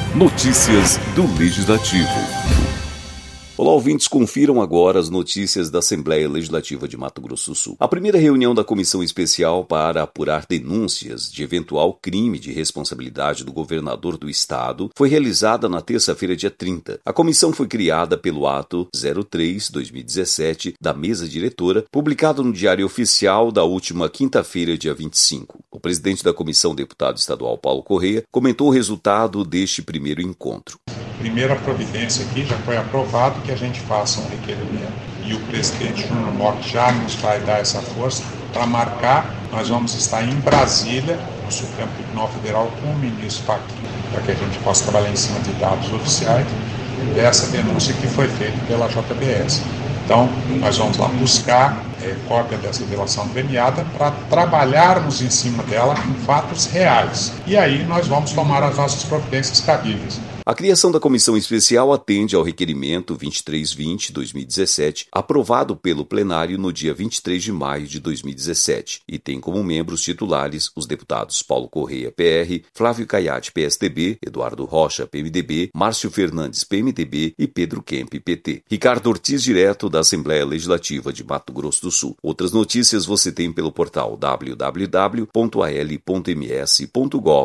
Notícias do Legislativo. Olá, ouvintes, confiram agora as notícias da Assembleia Legislativa de Mato Grosso do Sul. A primeira reunião da Comissão Especial para apurar denúncias de eventual crime de responsabilidade do governador do estado foi realizada na terça-feira, dia 30. A comissão foi criada pelo ato 03/2017 da mesa diretora, publicado no Diário Oficial da última quinta-feira, dia 25. O presidente da comissão, deputado estadual Paulo Correia, comentou o resultado deste primeiro encontro. Primeira providência aqui, já foi aprovado que a gente faça um requerimento e o presidente Júnior Mock já nos vai dar essa força para marcar. Nós vamos estar em Brasília, no Supremo Tribunal Federal, com o ministro Fachin, para que a gente possa trabalhar em cima de dados oficiais dessa denúncia que foi feita pela JBS. Então, nós vamos lá buscar cópia dessa delação premiada para trabalharmos em cima dela com fatos reais. E aí nós vamos tomar as nossas providências cabíveis. A criação da Comissão Especial atende ao requerimento 2320/2017, aprovado pelo plenário no dia 23 de maio de 2017, e tem como membros titulares os deputados Paulo Correia, PR, Flávio Caiati, PSDB, Eduardo Rocha, PMDB, Márcio Fernandes, PMDB e Pedro Kemp, PT. Ricardo Ortiz, direto da Assembleia Legislativa de Mato Grosso do Sul. Outras notícias você tem pelo portal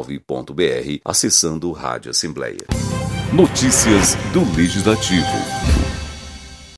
www.al.ms.gov.br, acessando Rádio Assembleia. Notícias do Legislativo.